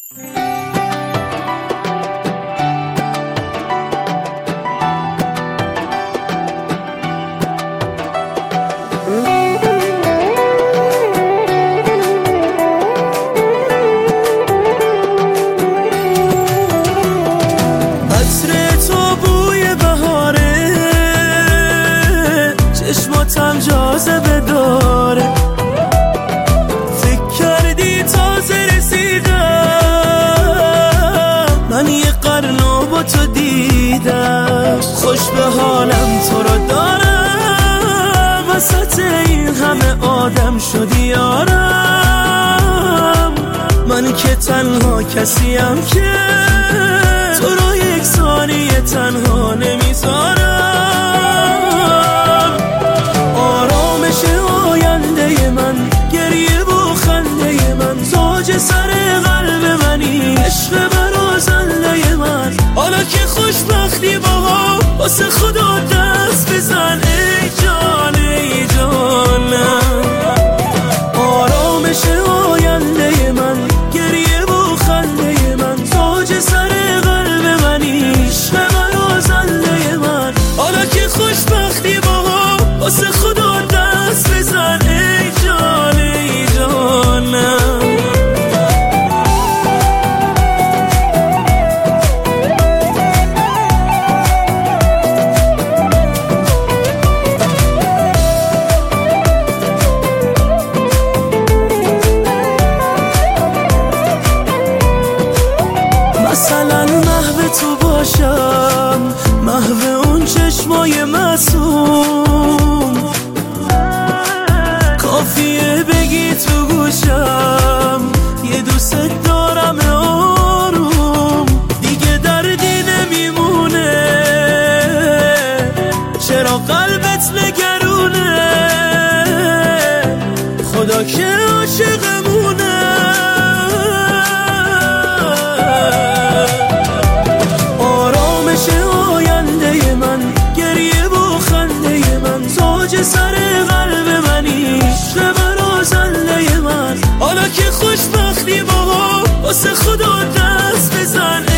چشماتم جاذبه داره، فکر کردی تازه رسیدم، من یه قرنو با تو دیدم، خوش به حالم تو رو دارم، وسط این همه آدم شدی یارم، من که تنها کسیم که تو رو یک ثانیه تنها نمیذارم. آینده من، گریه و خنده من، تاج سر قلب منی، عشق برازنده من، حالا که خوشبختی باها واسه خدا دست بزن ای جان ای جانم. آرامش آینده من، گریه و خنده من، تاج سر قلب منی، عشق برازنده من، حالا که خوشبختی باها واسه خدا دست بزن ای جان ای جانم. مثلا محو تو باشم، محو اون چشمای معصوم، کافیه بگی تو گوشم یه دوست دارم آروم، دیگه دردی نمیمونه، چرا قلبت نگرونه، خدا که عاشقمونه. آرامش آینده من، گریه و خنده من، تاج سر قلب منی، عشق برازنده من، حالا که خوشبختی باها واسه خدا دست بزن